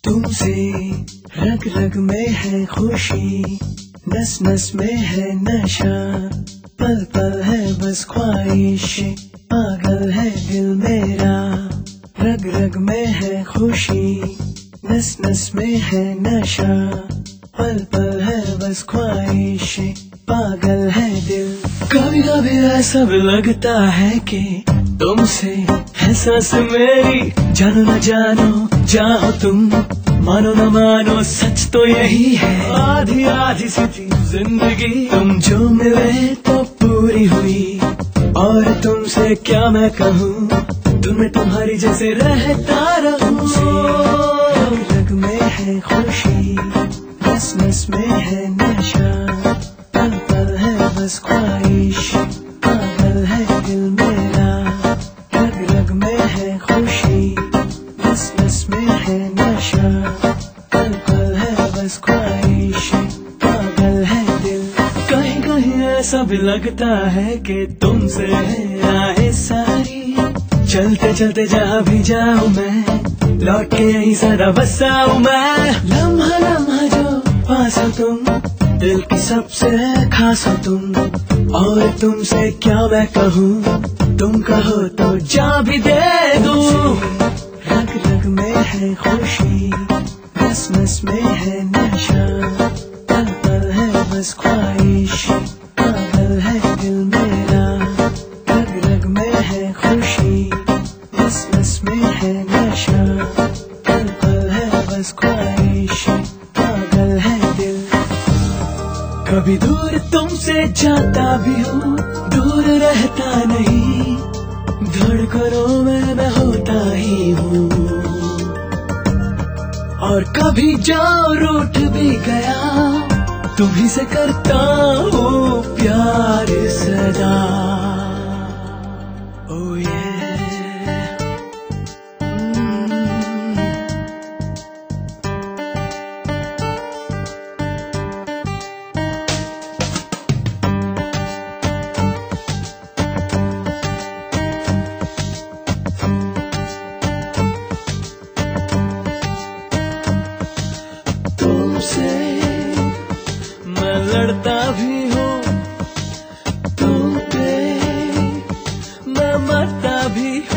तुमसे रग रग में है खुशी, नस नस में है नशा, पल पल है बस ख्वाहिश, पागल है दिल मेरा। रग रग में है खुशी, नस नस में है नशा, पल पल है बस ख्वाहिश, पागल है दिल। कभी कभी ऐसा भी लगता है कि तुमसे है सांस मेरी, जानो न जानो चाहो तुम, मानो न मानो सच तो यही है। आधी आधी सी थी जिंदगी, तुम जो मिले तो पूरी हुई। और तुमसे क्या मैं कहूँ, तुम्हें तुम्हारी जैसे रहता रहूँ। रग रग में है खुशी, नस नस में है नशा, पल पल है बस ख्वाहिश, पागल है दिल मेरा। रग रग में है खुशी, नस नस में है नशा, पल पल है बस ख्वाहिश, पागल है दिल। कहीं कहीं ऐसा भी लगता है कि तुमसे है राहें सारी, चलते चलते जहाँ भी जाऊँ मैं, लौट के यहीं सदा बसाऊँ मैं। लम्हा लम्हा जो पास हो तुम, दिल की सबसे खास हो तुम। और तुमसे क्या मैं कहूँ, तुम कहो तो जा भी दे दूँ। रग रग में है खुशी, नस नस में है नशा, पल पल है बस ख्वाहिश, पागल है दिल मेरा। रग रग में है खुशी, नस नस में है नशा, पल पल है बस ख्वाहिश, पागल है दिल। कभी दूर तुमसे जाता भी हूँ, दूर रहता नहीं, धड़कनों में मैं होता ही हूँ। और कभी जाओ रूठ भी गया, तुम्ही से करता हूँ प्यार सदा। ओ ये तुमसे मैं लड़ता भी हूँ, तुम पे मैं मरता भी हूँ।